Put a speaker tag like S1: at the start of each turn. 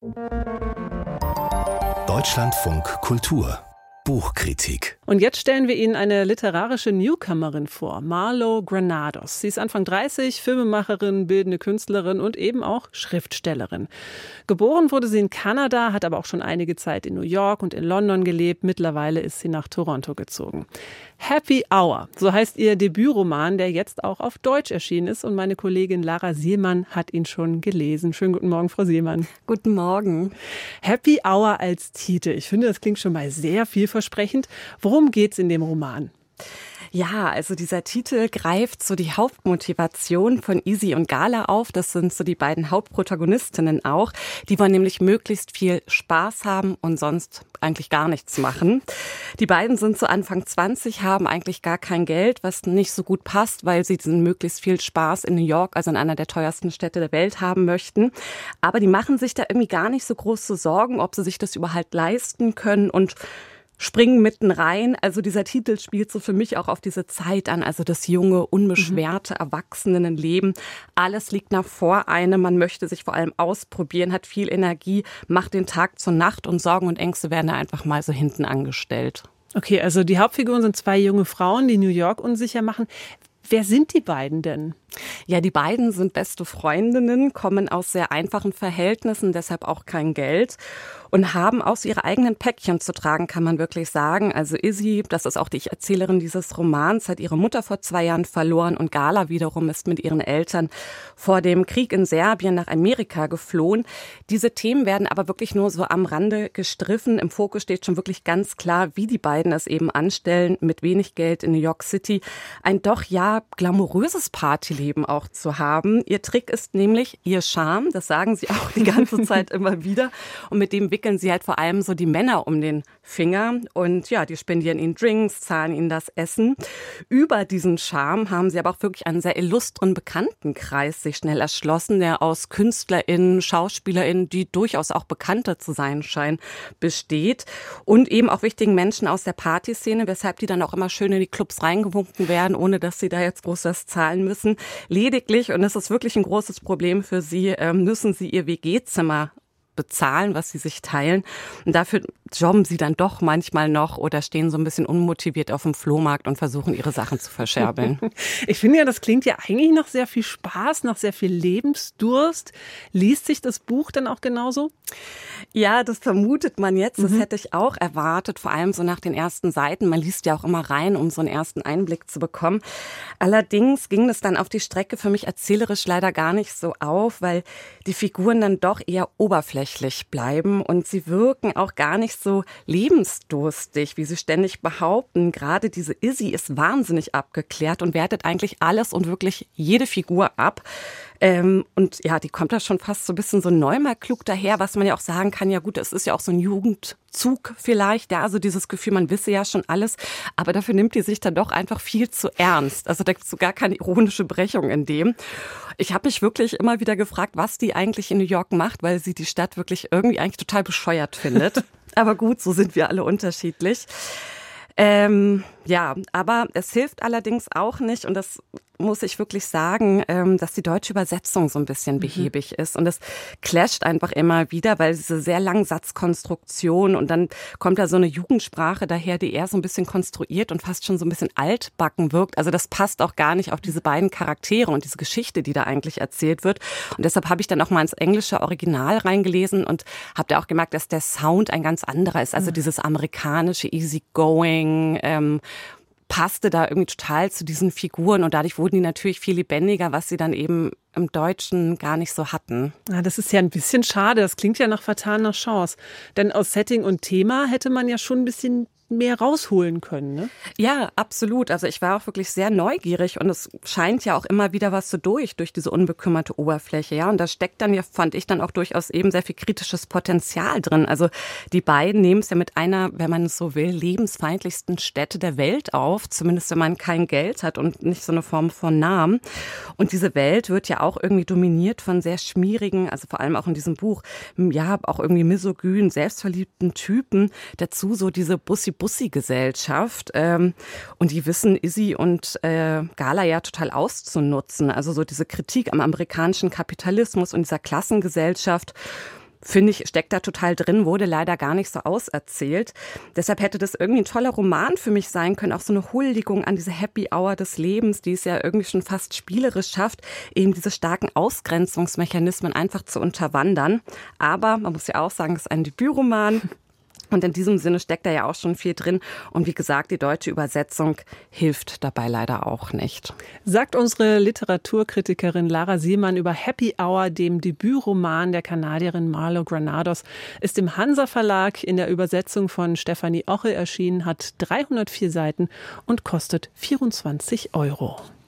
S1: Deutschlandfunk Kultur Buchkritik.
S2: Und jetzt stellen wir Ihnen eine literarische Newcomerin vor, Marlo Granados. Sie ist Anfang 30, Filmemacherin, bildende Künstlerin und eben auch Schriftstellerin. Geboren wurde sie in Kanada, hat aber auch schon einige Zeit in New York und in London gelebt. Mittlerweile ist sie nach Toronto gezogen. Happy Hour, so heißt ihr Debütroman, der jetzt auch auf Deutsch erschienen ist. Und meine Kollegin Lara Sielmann hat ihn schon gelesen. Schönen guten Morgen, Frau Sielmann.
S3: Guten Morgen.
S2: Happy Hour als Titel. Ich finde, das klingt schon mal sehr vielversprechend. Worum geht's in dem Roman?
S3: Ja, also dieser Titel greift so die Hauptmotivation von Izzy und Gala auf. Das sind so die beiden Hauptprotagonistinnen auch. Die wollen nämlich möglichst viel Spaß haben und sonst eigentlich gar nichts machen. Die beiden sind so Anfang 20, haben eigentlich gar kein Geld, was nicht so gut passt, weil sie diesen möglichst viel Spaß in New York, also in einer der teuersten Städte der Welt, haben möchten. Aber die machen sich da irgendwie gar nicht so große Sorgen, ob sie sich das überhaupt leisten können und springen mitten rein. Also dieser Titel spielt so für mich auch auf diese Zeit an, also das junge, unbeschwerte Erwachsenenleben. Alles liegt nach vor einem, man möchte sich vor allem ausprobieren, hat viel Energie, macht den Tag zur Nacht und Sorgen und Ängste werden da einfach mal so hinten angestellt.
S2: Okay, also die Hauptfiguren sind zwei junge Frauen, die New York unsicher machen. Wer sind die beiden denn?
S3: Ja, die beiden sind beste Freundinnen, kommen aus sehr einfachen Verhältnissen, deshalb auch kein Geld und haben aus ihre eigenen Päckchen zu tragen, kann man wirklich sagen. Also Izzy, das ist auch die Erzählerin dieses Romans, hat ihre Mutter vor 2 Jahren verloren und Gala wiederum ist mit ihren Eltern vor dem Krieg in Serbien nach Amerika geflohen. Diese Themen werden aber wirklich nur so am Rande gestriffen. Im Fokus steht schon wirklich ganz klar, wie die beiden es eben anstellen, mit wenig Geld in New York City ein doch ja glamouröses Partyleben auch zu haben. Ihr Trick ist nämlich ihr Charme, das sagen sie auch die ganze Zeit immer wieder und mit dem wickeln sie halt vor allem so die Männer um den Finger und ja, die spendieren ihnen Drinks, zahlen ihnen das Essen. Über diesen Charme haben sie aber auch wirklich einen sehr illustren Bekanntenkreis sich schnell erschlossen, der aus KünstlerInnen, SchauspielerInnen, die durchaus auch bekannter zu sein scheinen, besteht und eben auch wichtigen Menschen aus der Partyszene, weshalb die dann auch immer schön in die Clubs reingewunken werden, ohne dass sie da jetzt groß was zahlen müssen. Lediglich, und das ist wirklich ein großes Problem für sie, müssen sie ihr WG-Zimmer bezahlen, was sie sich teilen. Und dafür jobben sie dann doch manchmal noch oder stehen so ein bisschen unmotiviert auf dem Flohmarkt und versuchen, ihre Sachen zu verscherbeln.
S2: Ich finde ja, das klingt ja eigentlich nach sehr viel Spaß, nach sehr viel Lebensdurst. Liest sich das Buch dann auch genauso?
S3: Ja, das vermutet man jetzt. Das hätte ich auch erwartet, vor allem so nach den ersten Seiten. Man liest ja auch immer rein, um so einen ersten Einblick zu bekommen. Allerdings ging das dann auf die Strecke für mich erzählerisch leider gar nicht so auf, weil die Figuren dann doch eher oberflächlich bleiben und sie wirken auch gar nicht so lebensdurstig, wie sie ständig behaupten. Gerade diese Izzy ist wahnsinnig abgeklärt und wertet eigentlich alles und wirklich jede Figur ab. Und ja, die kommt da schon fast so ein bisschen so neunmal klug daher, was man ja auch sagen kann, ja gut, es ist ja auch so ein Jugendzug vielleicht, ja, also dieses Gefühl, man wisse ja schon alles, aber dafür nimmt die sich dann doch einfach viel zu ernst. Also da gibt es so gar keine ironische Brechung in dem. Ich habe mich wirklich immer wieder gefragt, was die eigentlich in New York macht, weil sie die Stadt wirklich irgendwie eigentlich total bescheuert findet. Aber gut, so sind wir alle unterschiedlich. Ja, aber es hilft allerdings auch nicht und das muss ich wirklich sagen, dass die deutsche Übersetzung so ein bisschen behäbig ist und es clasht einfach immer wieder, weil diese sehr langen Satzkonstruktion und dann kommt da so eine Jugendsprache daher, die eher so ein bisschen konstruiert und fast schon so ein bisschen altbacken wirkt. Also das passt auch gar nicht auf diese beiden Charaktere und diese Geschichte, die da eigentlich erzählt wird. Und deshalb habe ich dann auch mal ins englische Original reingelesen und habe da auch gemerkt, dass der Sound ein ganz anderer ist. Also dieses amerikanische Easygoing, passte da irgendwie total zu diesen Figuren und dadurch wurden die natürlich viel lebendiger, was sie dann eben im Deutschen gar nicht so hatten.
S2: Ja, das ist ja ein bisschen schade. Das klingt ja nach vertaner Chance. Denn aus Setting und Thema hätte man ja schon ein bisschen mehr rausholen können, ne?
S3: Ja, absolut. Also ich war auch wirklich sehr neugierig und es scheint ja auch immer wieder was so durch diese unbekümmerte Oberfläche, ja. Und da steckt dann ja, fand ich dann auch durchaus eben sehr viel kritisches Potenzial drin. Also die beiden nehmen es ja mit einer, wenn man es so will, lebensfeindlichsten Städte der Welt auf, zumindest wenn man kein Geld hat und nicht so eine Form von Namen. Und diese Welt wird ja auch irgendwie dominiert von sehr schmierigen, also vor allem auch in diesem Buch, ja, auch irgendwie misogynen, selbstverliebten Typen. Dazu so diese Bussi-Gesellschaft. Und die wissen Izzy und Gala ja total auszunutzen. Also so diese Kritik am amerikanischen Kapitalismus und dieser Klassengesellschaft. finde ich, steckt da total drin, wurde leider gar nicht so auserzählt. Deshalb hätte das irgendwie ein toller Roman für mich sein können, auch so eine Huldigung an diese Happy Hour des Lebens, die es ja irgendwie schon fast spielerisch schafft, eben diese starken Ausgrenzungsmechanismen einfach zu unterwandern. Aber man muss ja auch sagen, es ist ein Debütroman. Und in diesem Sinne steckt da ja auch schon viel drin. Und wie gesagt, die deutsche Übersetzung hilft dabei leider auch nicht.
S2: Sagt unsere Literaturkritikerin Lara Siemann über Happy Hour, dem Debütroman der Kanadierin Marlo Granados. Ist im Hansa Verlag in der Übersetzung von Stefanie Oche erschienen, hat 304 Seiten und kostet 24 €.